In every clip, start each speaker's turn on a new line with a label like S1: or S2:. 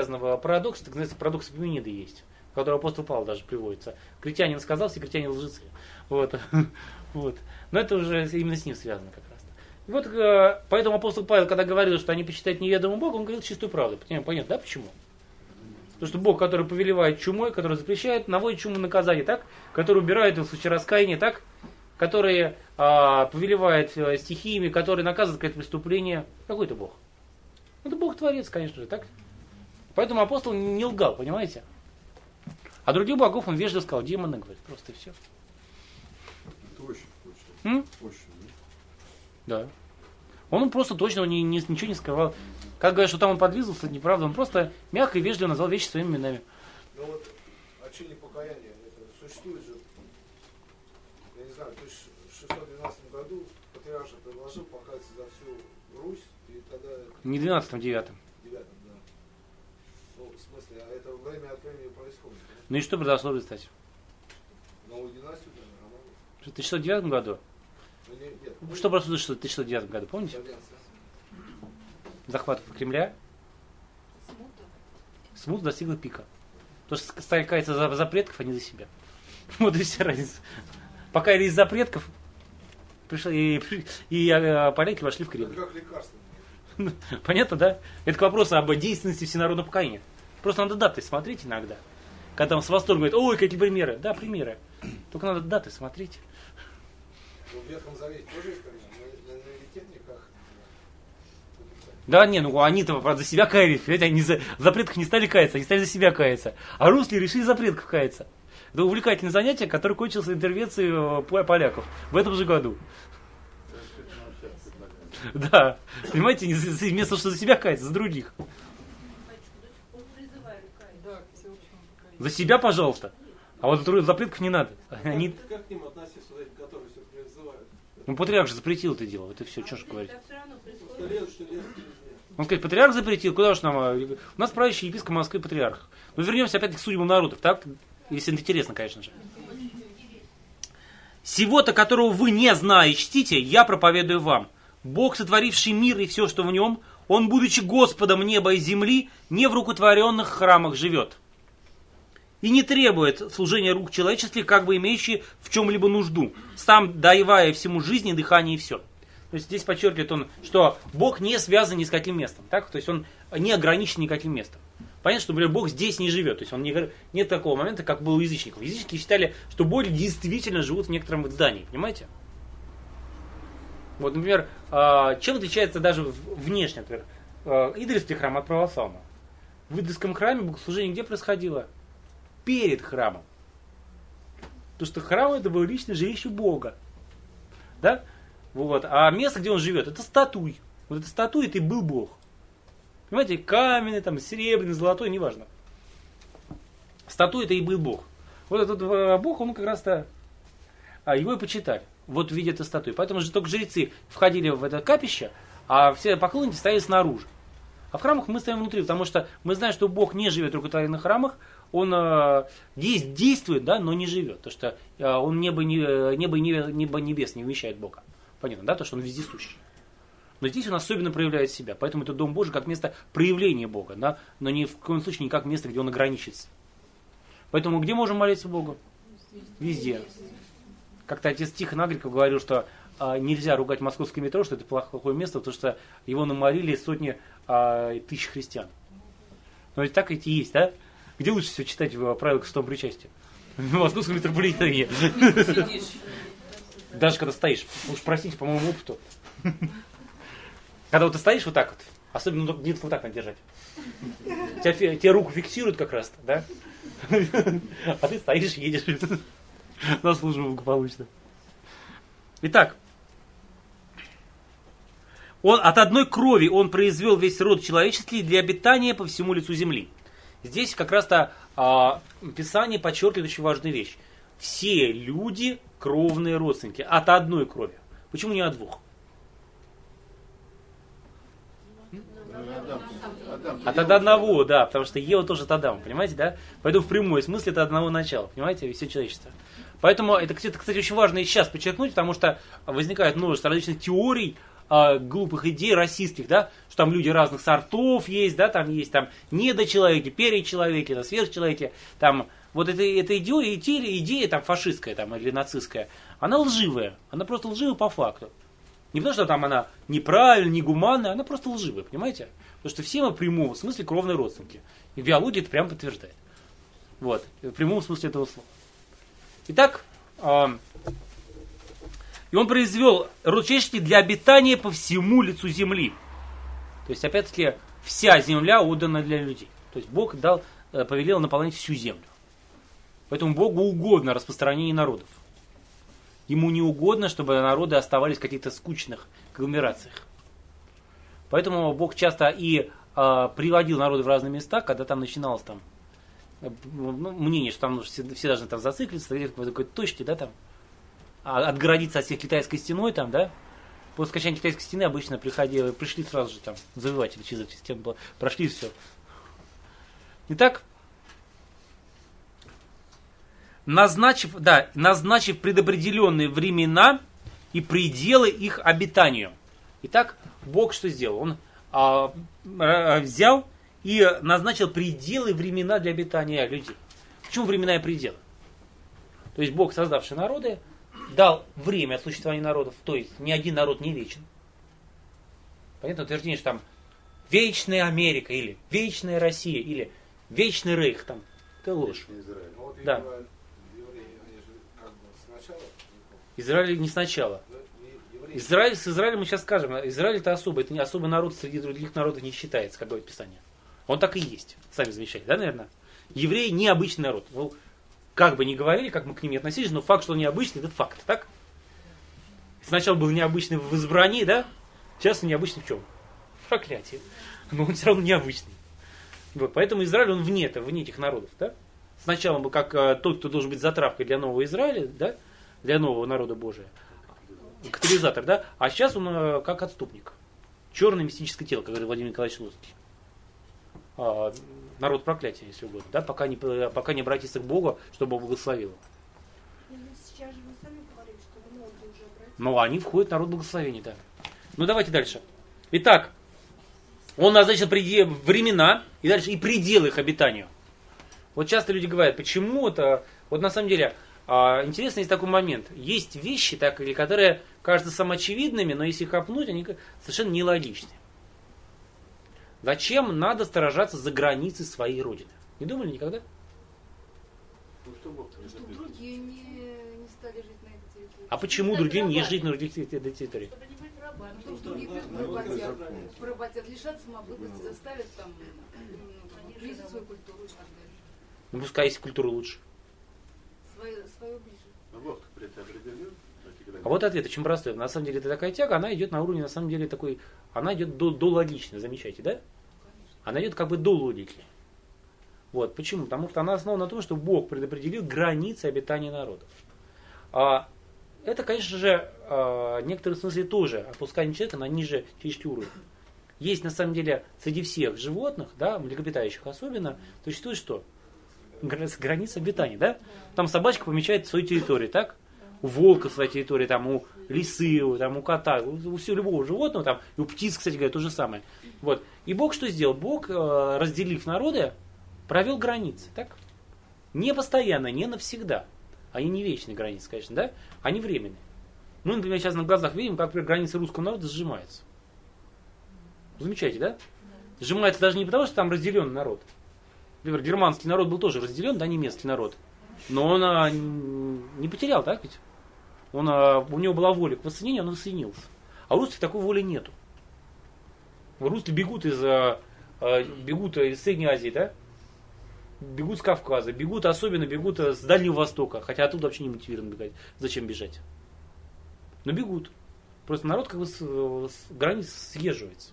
S1: связанного парадокса, так называется, парадокс Эпименида есть, который апостол Павел даже приводится. Критянин сказал, все критяне лжецы. Вот. Вот. Но это уже именно с ним связано как раз. И вот поэтому апостол Павел, когда говорил, что они почитают неведомым Богом, он говорил чистую правду. Понятно, да, почему? Потому что Бог, который повелевает чумой, который запрещает, наводит чуму наказание, так? Который убирает в случае раскаяния, так? Который повелевает стихиями, который наказывает какое-то преступление. Какой это Бог? Это Бог-творец, конечно же, так? Поэтому апостол не лгал, понимаете? А других богов он вежливо сказал, демоны, говорит, просто и все.
S2: Это очень. Очень,
S1: да? Да. Он просто точно ничего не скрывал. Как говорят, что там он подлизывался, это неправда. Он просто мягко и вежливо назвал вещи своими именами.
S3: Ну вот, очение покаяния, это существует же, я не знаю, в 1612 году патриарша предложил покаяться за всю Русь, и тогда...
S1: Не 12-м, 9-м.
S3: 9-м, да. Ну, в смысле, а это время от времени происходит. Да?
S1: Ну и что произошло в результате?
S3: Новую династию, да, Романовых.
S1: В 1909 году?
S3: Ну, нет.
S1: Что произошло в 1909 году, помните? Захват Кремля. Смута достигла пика. Потому что стали каяться за предков, а не за себя. Вот и вся разница. Покаялись за предков, пришли, и поляки вошли в Кремль.
S3: Это как лекарство.
S1: Понятно, да? Это к вопросу об действенности всенародного покаяния. Просто надо даты смотреть иногда. Когда там с восторгом говорят, ой, какие примеры. Да, примеры. Только надо даты смотреть.
S3: Ну, в Ветхом Завете тоже есть, конечно, на иврите никак.
S1: Да, не, ну они-то, правда, за себя каялись, понимаете, они за предков не стали каяться, они стали за себя каяться. А русские решили за предков каяться. Это увлекательное занятие, которое кончилось интервенцией поляков в этом же году. Да, понимаете, вместо того, что за себя каяться, за других. За себя, пожалуйста. А вот за предков не надо. Они...
S4: Как к ним относиться, которые все призывают?
S1: Ну, патриарх же запретил это дело, это все, что же говорить. Он сказать, патриарх запретил, куда уж нам... У нас правящий епископ Москвы патриарх. Но вернемся опять к судьбам народов, так? Если это интересно, конечно же. Сего-то, которого вы не знаете, чтите, я проповедую вам. Бог, сотворивший мир и все, что в нем, Он, будучи Господом неба и земли, не в рукотворенных храмах живет. И не требует служения рук человеческих, как бы имеющие в чем-либо нужду, сам даевая всему жизни, дыхание и все. То есть здесь подчеркивает он, что Бог не связан ни с каким местом. Так? То есть он не ограничен никаким местом. Понятно, что, например, Бог здесь не живет. То есть нет такого момента, как было у язычников. Язычники считали, что боги действительно живут в некотором здании. Понимаете? Вот, например, чем отличается даже внешне, например, идольский храм от православного? В идольском храме богослужение где происходило? Перед храмом. Потому что храм это было личное жилище Бога. Да? Вот. А место, где он живет, это статуй. Вот эта статуя, это и был Бог. Понимаете, каменный, там, серебряный, золотой, неважно. Статуя это и был Бог. Вот этот Бог, он как раз-то, его и почитали. Вот в виде этой статуи. Поэтому же только жрецы входили в это капище, а все поклонники стояли снаружи. А в храмах мы стоим внутри, потому что мы знаем, что Бог не живет в рукотворенных храмах, Он действует, да, но не живет. Потому что Он небо небес не вмещает Бога. Понятно, да, то, что Он вездесущий. Но здесь Он особенно проявляет себя. Поэтому это Дом Божий как место проявления Бога, да, но ни в коем случае не как место, где Он ограничится. Поэтому где можем молиться Богу? Везде. Как-то отец Тихон Агриков говорил, что нельзя ругать московское метро, что это плохое место, потому что его наморили сотни тысяч христиан. Но ведь так ведь и есть, да? Где лучше всего читать правила крестового причастия? В московском метрополитене. Даже когда стоишь, уж простите, по моему опыту. Когда вот ты стоишь вот так вот, особенно не вот так надо держать. Тебя руку фиксируют как раз, да? А ты стоишь, едешь на службу благополучно. Итак, от одной крови он произвел весь род человеческий для обитания по всему лицу земли. Здесь как раз-то Писание подчеркивает очень важную вещь. Все люди кровные родственники от одной крови. Почему не от двух? От одного, да, потому что Ева тоже от Адама, понимаете, да? Поэтому в прямой смысле это одного начала, понимаете, все человечество. Поэтому это, кстати, очень важно и сейчас подчеркнуть, потому что возникает множество различных теорий глупых идей расистских, да, что там люди разных сортов есть, да, там есть там недочеловеки, перечеловеки, да, сверхчеловеки, там вот эта идея там фашистская там, или нацистская, она лживая, она просто лживая по факту. Не потому, что там она неправильная, негуманная, она просто лживая, понимаете? Потому что все мы в прямом смысле кровные родственники. И биология это прямо подтверждает. Вот, в прямом смысле этого слова. Итак, и он произвел род человеческий для обитания по всему лицу земли. То есть, опять-таки, вся земля отдана для людей. То есть, Бог повелел наполнять всю землю. Поэтому Богу угодно распространение народов. Ему не угодно, чтобы народы оставались в каких-то скучных конгломерациях. Поэтому Бог часто и приводил народы в разные места, когда там начиналось там, мнение, что там все должны там зациклиться, в какой-то точке, да, там, отгородиться от всех китайской стеной, там, да. После скончания китайской стены обычно пришли сразу же там завоеватели через эту стену, прошли и все. Итак, назначив предопределенные времена и пределы их обитанию. Итак, Бог что сделал? Он взял и назначил пределы, времена для обитания людей. Почему времена и пределы? То есть Бог, создавший народы, дал время существования народов, то есть ни один народ не вечен. Понятно утверждение, что там вечная Америка, или вечная Россия, или вечный Рейх, там, это ложь.
S3: Ну, вот
S1: Да.
S3: евреи, они же как бы сначала.
S1: Израиль не сначала. Израиль, с Израилем мы сейчас скажем, Израиль это особый, это не особый народ, среди других народов не считается, как говорит Писание. Он так и есть, сами замечали, да, наверное? Евреи необычный народ. Ну, как бы ни говорили, как мы к ним не относились, но факт, что он необычный, это факт, так? Сначала был необычный в избрании, да? Сейчас он необычный в чем? В проклятии. Но он все равно необычный. Вот, поэтому Израиль, он вне этих народов, да? Сначала он был как тот, кто должен быть затравкой для нового Израиля, да? Для нового народа Божия. Катализатор, да? А сейчас он как отступник. Черное мистическое тело, как говорит Владимир Николаевич Луцкий. Народ проклятия, если угодно, да? Пока не обратиться к Богу, чтобы Бог благословил его.
S5: Сейчас же вы сами говорили, что многие уже обратились.
S1: Ну, они входят в народ благословения, да. Ну, давайте дальше. Итак, он назначил времена и дальше и пределы их обитанию. Вот часто люди говорят, почему это... Вот на самом деле, интересный есть такой момент. Есть вещи, которые кажутся самоочевидными, но если копнуть, они совершенно нелогичны. Зачем надо сторожаться за границей своей родины? Не думали никогда?
S2: Ну, что Бог
S5: Чтобы другие не стали жить на этой территории.
S1: А почему другим не жить на других территориях?
S5: Чтобы не быть рабами. Потому что другие поработят, лишат самобытности, заставят там близить свою культуру и так далее.
S1: Ну, пускай есть культура лучше.
S5: Свою ближе.
S2: А Бог предопределил эти границы.
S1: А вот ответ очень простой. На самом деле это такая тяга, она идет на уровне, на самом деле, такой, она идет до логичной, замечаете, да? Она идет как бы до логики. Вот, почему? Потому что она основана на том, что Бог предопределил границы обитания народов. Это, конечно же, в некотором смысле тоже опускание человека на ниже человеческий уровень. Есть, на самом деле, среди всех животных, да, млекопитающих особенно, существует что? Граница обитания, да? Там собачка помечает свою территорию, так? У волка своя территория, там у лисы, там у кота, у всего любого животного, там, и у птиц, кстати говоря, то же самое. Вот. И Бог что сделал? Бог, разделив народы, провел границы, так? Не постоянно, не навсегда. Они не вечные границы, конечно, да? Они временные. Мы, например, сейчас на глазах видим, как, например, границы русского народа сжимаются. Замечаете, да? Сжимается даже не потому, что там разделен народ. Например, германский народ был тоже разделен, да, немецкий народ. Но он не потерял, так ведь? У него была воля к воссоединению, он воссоединился. А у русских такой воли нету. Русские бегут из Средней Азии, да? Бегут с Кавказа, особенно бегут с Дальнего Востока, хотя оттуда вообще не мотивированы бегать. Зачем бежать? Но бегут. Просто народ как бы с границ съезживается.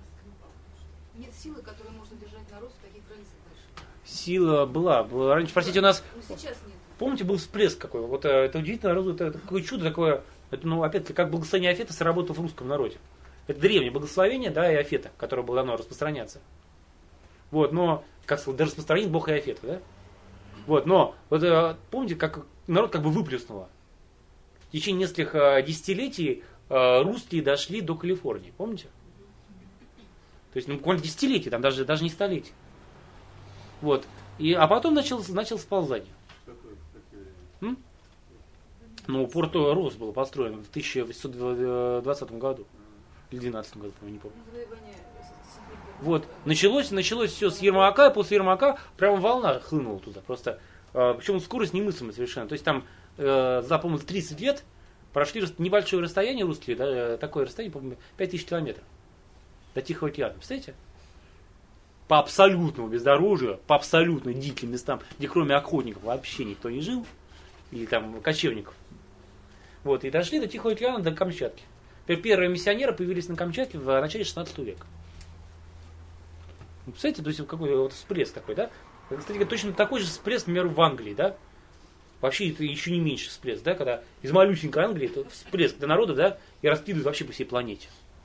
S5: Нет силы, которой можно держать народ в таких границах дальше.
S1: Сила была. Раньше, простите, у нас...
S5: Но сейчас нет.
S1: Помните, был всплеск какой? Вот это удивительно, это какое чудо такое. Это, ну, опять-таки, как благословение Афета сработало в русском народе. Это древнее благословение, да, и Афета, которое было дано распространяться. Вот, но, как сказал, да распространит Бог и Афета, да? Вот, но, вот помните, как народ как бы выплеснуло. В течение нескольких десятилетий русские дошли до Калифорнии, помните? То есть, ну, буквально десятилетия, там даже не столетия. Вот. А потом начал сползание. Ну, Порто-Рос был построен в 1820 году. Или 12 году, по-моему, не помню. Вот. Началось все с Ермака, и после Ермака прямо волна хлынула туда. Просто, причем скорость немыслимая совершенно. То есть там за, по-моему, 30 лет прошли небольшое расстояние русские, да, такое расстояние, по-моему, 5000 километров. До Тихого океана. Представляете? По абсолютному бездорожью, по абсолютно диким местам, где кроме охотников вообще никто не жил, или там кочевников. Вот, и дошли до Тихого океана, до Камчатки. Первые миссионеры появились на Камчатке в начале 16 века. Представляете, то есть какой-то вот всплеск такой, да? Кстати, точно такой же всплеск, например, в Англии, да? Вообще это еще не меньше всплеск, да? Когда из малюсенькой Англии это всплеск до народов, да? И раскидывают вообще по всей планете.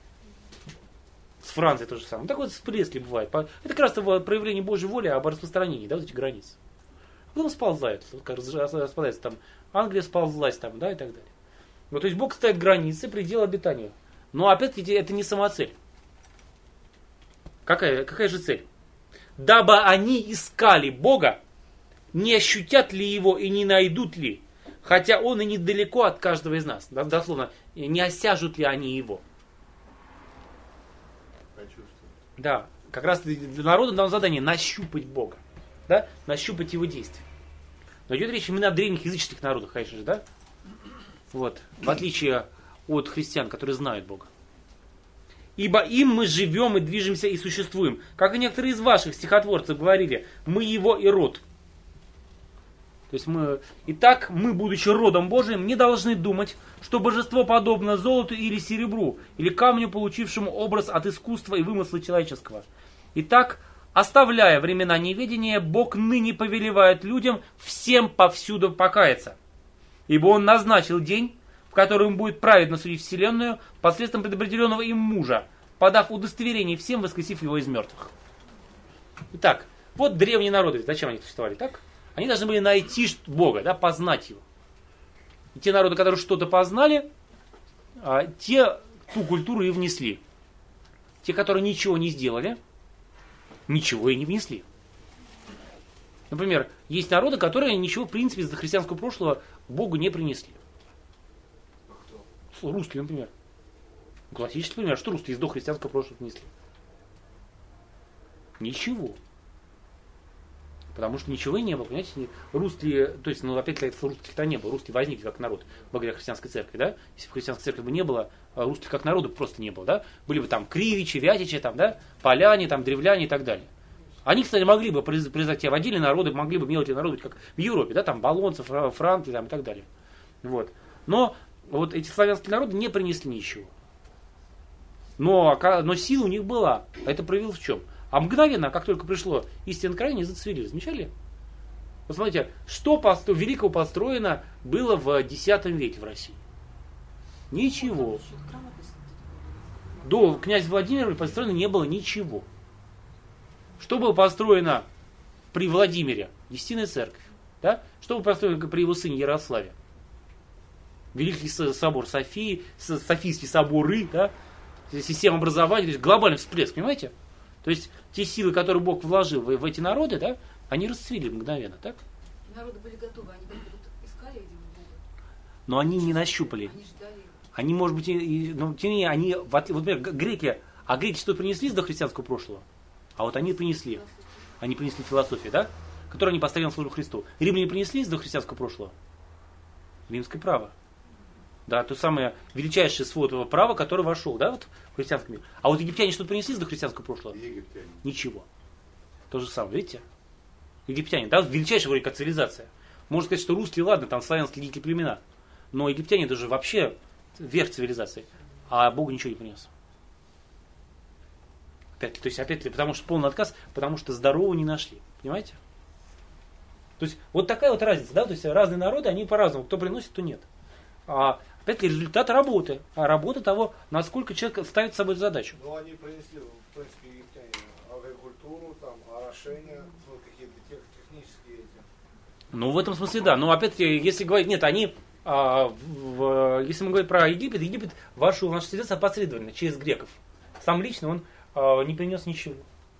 S1: С Францией то же самое. Так вот всплески бывает. Это как раз проявление Божьей воли об распространении, да, вот этих границ. Потом сползают, как распадается там, Англия сползлась там, да, и так далее. Вот, то есть Бог ставит границы, предел обитания. Но опять-таки это не самоцель. Какая же цель? Дабы они искали Бога, не ощутят ли Его и не найдут ли, хотя Он и недалеко от каждого из нас. Дословно, не осяжут ли они Его. Да, как раз народу дано задание нащупать Бога, да, нащупать Его действия. Но идет речь именно о древних языческих народах, конечно же, да? Вот, в отличие от христиан, которые знают Бога. Ибо им мы живем и движемся и существуем. Как и некоторые из ваших стихотворцев говорили, мы Его и род. То есть итак, мы, будучи родом Божиим, не должны думать, что божество подобно золоту или серебру, или камню, получившему образ от искусства и вымысла человеческого. Итак, оставляя времена неведения, Бог ныне повелевает людям всем повсюду покаяться. Ибо Он назначил день, в котором будет праведно судить вселенную посредством предопределенного им мужа, подав удостоверение всем, воскресив его из мертвых. Итак, вот древние народы, зачем они существовали, так? Они должны были найти Бога, да, познать Его. И те народы, которые что-то познали, те ту культуру и внесли. Те, которые ничего не сделали, ничего и не внесли. Например, есть народы, которые ничего, в принципе, из христианского прошлого Богу не принесли. Русские, например. Классический пример. Что русские из дохристианского прошлого внесли? Ничего. Потому что ничего и не было, понимаете? Русские, то есть, ну, опять русских-то не было. Русские возникли как народ благодаря христианской церкви, да? Если бы христианской церкви бы не было, русских как народу просто не было, да? Были бы там кривичи, вятичи, там, да? Поляне, там, древляне и так далее. Они, кстати, могли бы произойти в отдельные народы, могли бы мелкие народы, как в Европе, да? Там, болонцы, франки, там, и так далее. Вот. Но вот эти славянские народы не принесли ничего. Но сила у них была. А это проявилось в чем? А мгновенно, как только пришло истинное край, они зацвели. Замечали? Вот смотрите, что великого построено было в X веке в России? Ничего. До князя Владимира построено не было ничего. Что было построено при Владимире? Десятинная церковь. Да? Что было построено при его сыне Ярославе? Великий собор Софии, Софийские соборы, да? Система образования, то есть глобальный всплеск, понимаете? То есть те силы, которые Бог вложил в эти народы, да, они расцвели мгновенно, так?
S5: Народы были готовы, они как будто искали видимо Бога.
S1: Но они не нащупали.
S5: Они ждали.
S1: Они, может быть, но тем не менее, они, вот, например, греки что принесли с дохристианского прошлого? А вот они принесли. Они принесли философию, да? Которую они поставили на службу Христу. Римляне принесли с дохристианского прошлого? Римское право. Да, то самое величайшее свод права, которое вошел, да, вот в христианский мир. А вот египтяне что-то принесли до христианского прошлого?
S2: Египтяне.
S1: Ничего. То же самое, видите? Египтяне, да, величайшая вроде как цивилизация. Можно сказать, что русские, ладно, там славянские дикие племена. Но египтяне это же вообще верх цивилизации. А Бог ничего не принес. Опять-таки, потому что полный отказ, потому что здорового не нашли. Понимаете? То есть вот такая вот разница, да, то есть разные народы, они по-разному, кто приносит, кто нет. А опять-таки результат работы. А работа того, насколько человек ставит с собой задачу.
S3: Ну, они принесли, в принципе, египтяне агрикультуру, там, орошение, ну, какие-то технические эти.
S1: Ну, в этом смысле, да. Но опять-таки, если говорить, нет, они если мы говорим про Египет, Египет вошел в нашу цивилизацию опосредованно, через греков. Сам лично он не принес ничего.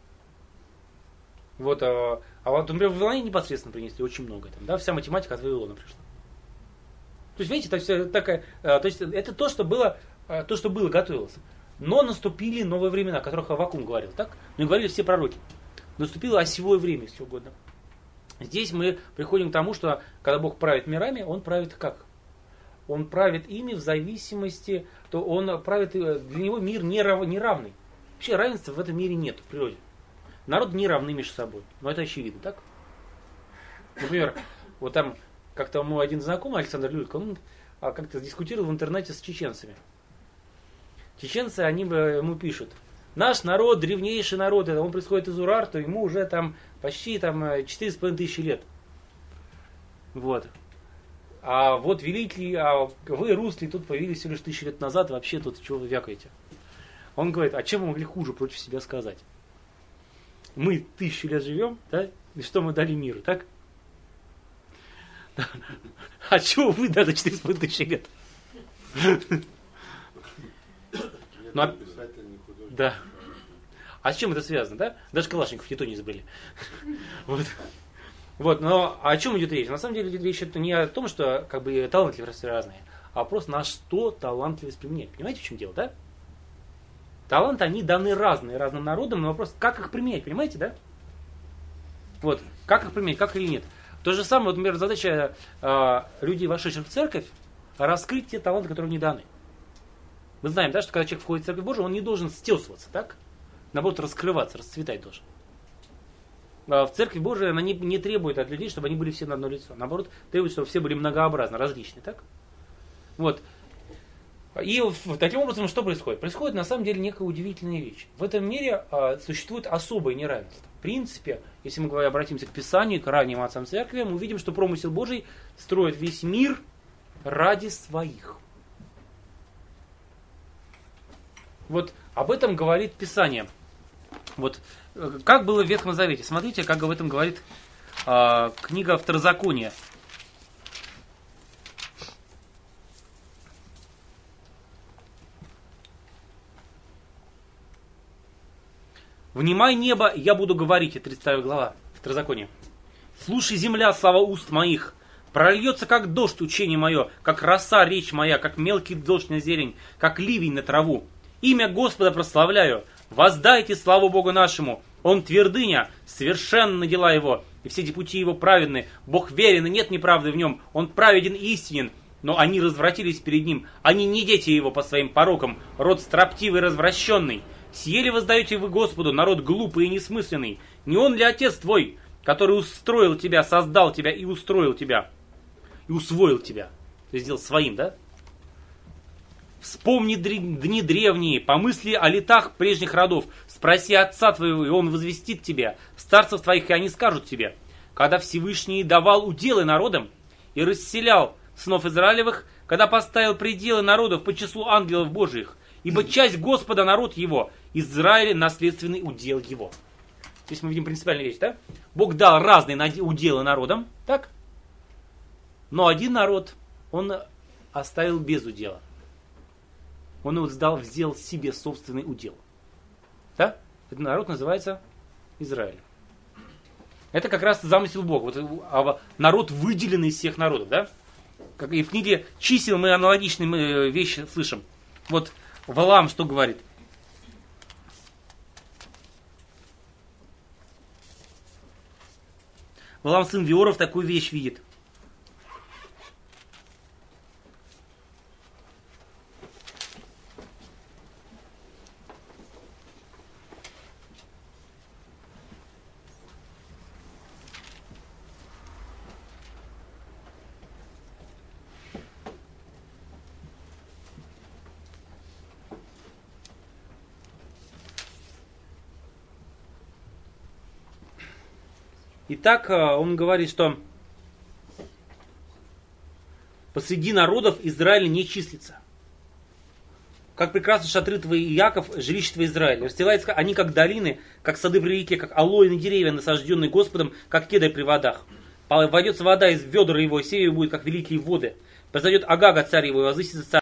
S1: Вот, вот, например, в Вавилоне непосредственно принесли очень много. Там, да, вся математика от Вавилона пришла. То есть, видите, то есть это то, что было готовилось. Но наступили новые времена, о которых Аввакум говорил, так? Ну и говорили все пророки. Наступило осевое время, если угодно. Здесь мы приходим к тому, что когда Бог правит мирами, Он правит как? Он правит ими в зависимости, то Он правит, для Него мир неравный. Вообще равенства в этом мире нет в природе. Народы не равны между собой. Но это очевидно, так? Например, вот там как-то мой один знакомый, Александр Люлько, он как-то дискутировал в интернете с чеченцами. Чеченцы, они ему пишут: наш народ, древнейший народ, он происходит из Урарту, ему уже там почти 4500 лет. Вот. А вот великий, вы, русские, тут появились всего лишь 1000 лет назад, вообще тут чего вы вякаете? Он говорит: а чем мы могли хуже против себя сказать? Мы 1000 лет живем, да? И что мы дали миру, так? А чего вы дали 4500 лет? Да. А с чем это связано, да? Даже Калашников никто не изобрели. Вот, но о чем идет речь? На самом деле речь это не о том, что как бы талантливости разные, а просто на что талантливость применять. Понимаете, в чем дело, да? Таланты, они даны разные разным народам, но вопрос, как их применять, понимаете, да? Вот, как их применять, как или нет. То же самое, вот, например, задача людей, вошедших в церковь, раскрыть те таланты, которые не даны. Мы знаем, да, что когда человек входит в Церковь Божию, он не должен стесываться, так? Наоборот, раскрываться, расцветать должен. В Церковь Божия она не требует от людей, чтобы они были все на одно лицо. Наоборот, требует, чтобы все были многообразны, различны, так? Вот. И таким образом что происходит? Происходит на самом деле некая удивительная вещь. В этом мире существует особое неравенство. В принципе, если мы обратимся к Писанию, к ранним отцам Церкви, мы увидим, что промысел Божий строит весь мир ради своих. Вот об этом говорит Писание. Вот как было в Ветхом Завете. Смотрите, как об этом говорит книга Второзакония. «Внимай, небо, я буду говорить», это 32 глава Второзакония. «Слушай, земля, слова уст моих, прольется, как дождь, учение мое, как роса, речь моя, как мелкий дождь на зелень, как ливень на траву. Имя Господа прославляю, воздайте славу Богу нашему, Он твердыня, совершенны дела Его, и все пути Его праведны, Бог верен, и нет неправды в Нем, Он праведен и истинен, но они развратились перед Ним, они не дети Его по своим порокам, род строптивый и развращенный. Съели воздаете вы Господу, народ глупый и несмысленный. Не Он ли Отец твой, который устроил тебя, создал тебя и устроил тебя, и усвоил тебя?» То есть сделал своим, да? «Вспомни дни древние, помысли о летах прежних родов, спроси отца твоего, и он возвестит тебе, старцев твоих, и они скажут тебе, когда Всевышний давал уделы народам и расселял сынов Израилевых, когда поставил пределы народов по числу ангелов Божиих, ибо часть Господа народ его, Израиль наследственный удел его». Здесь мы видим принципиальную вещь, да? Бог дал разные уделы народам, так? Но один народ он оставил без удела. Он его сделал себе собственный удел. Да? Этот народ называется Израиль. Это как раз замысел Бога. Вот, народ выделенный из всех народов, да? Как и в книге «Чисел» мы аналогичные вещи слышим. Вот Валаам что говорит? Валаам, сын Виоров, такую вещь видит. Итак, он говорит, что посреди народов Израиль не числится. Как прекрасны шатры твои, Иаков, жилище твоего Израиля. Расстилаются они, как долины, как сады при реке, как алоины деревья, насажденные Господом, как кедр при водах. Войдется вода из ведра его, и север будет, как великие воды. Произойдет Агага царь его, и возвысится царь